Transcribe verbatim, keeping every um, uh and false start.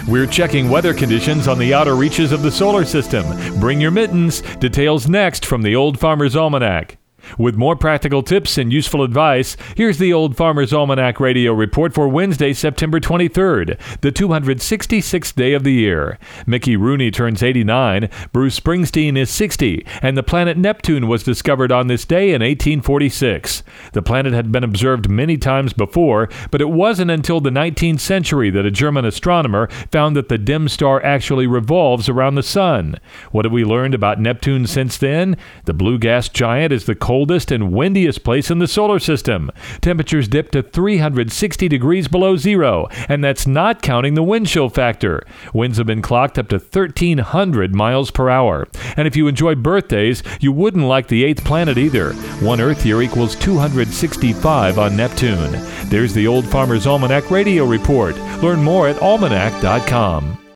We're checking weather conditions on the outer reaches of the solar system. Bring your mittens. Details next from the Old Farmer's Almanac. With more practical tips and useful advice, here's the Old Farmer's Almanac radio report for Wednesday, September twenty-third, the two hundred sixty-sixth day of the year. Mickey Rooney turns eighty-nine, Bruce Springsteen is sixty, and the planet Neptune was discovered on this day in eighteen forty-six. The planet had been observed many times before, but it wasn't until the nineteenth century that a German astronomer found that the dim star actually revolves around the sun. What have we learned about Neptune since then? The blue gas giant is the coldest coldest and windiest place in the solar system. Temperatures dip to three hundred sixty degrees below zero, and that's not counting the wind chill factor. Winds have been clocked up to thirteen hundred miles per hour. And if you enjoy birthdays, you wouldn't like the eighth planet either. One Earth year equals two hundred sixty-five on Neptune. There's the Old Farmer's Almanac radio report. Learn more at almanac dot com.